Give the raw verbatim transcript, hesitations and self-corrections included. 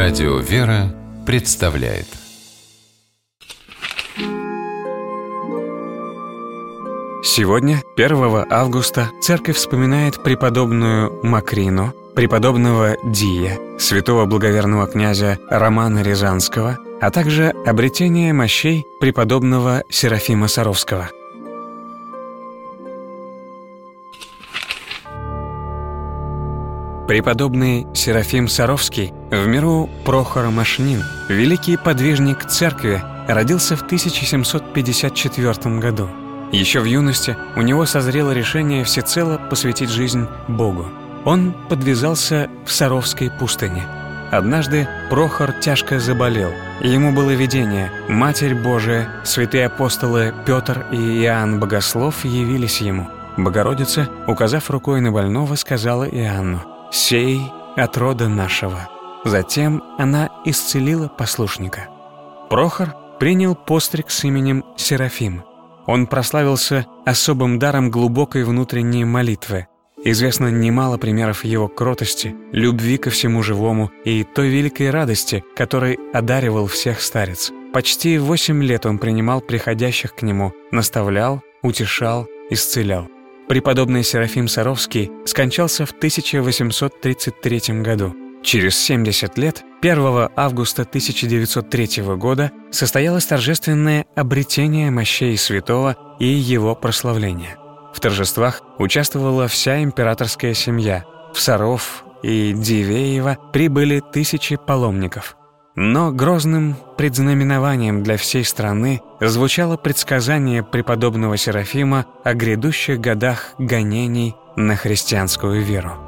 Радио «Вера» представляет. Сегодня, первого августа, церковь вспоминает преподобную Макрину, преподобного Дия, святого благоверного князя Романа Рязанского, а также обретение мощей преподобного Серафима Саровского. Преподобный Серафим Саровский, в миру Прохор Машнин, великий подвижник церкви, родился в тысяча семьсот пятьдесят четвёртом году. Еще в юности у него созрело решение всецело посвятить жизнь Богу. Он подвязался в Саровской пустыне. Однажды Прохор тяжко заболел, и ему было видение: Матерь Божия, святые апостолы Петр и Иоанн Богослов явились ему. Богородица, указав рукой на больного, сказала Иоанну: «Сей от рода нашего». Затем она исцелила послушника. Прохор принял постриг с именем Серафим. Он прославился особым даром глубокой внутренней молитвы. Известно немало примеров его кротости, любви ко всему живому и той великой радости, которой одаривал всех старец. Почти восемь лет он принимал приходящих к нему, наставлял, утешал, исцелял. Преподобный Серафим Саровский скончался в тысяча восемьсот тридцать третьем году. Через семьдесят лет, первого августа тысяча девятьсот третьего года, состоялось торжественное обретение мощей святого и его прославление. В торжествах участвовала вся императорская семья. В Саров и Дивеево прибыли тысячи паломников. Но грозным предзнаменованием для всей страны звучало предсказание преподобного Серафима о грядущих годах гонений на христианскую веру.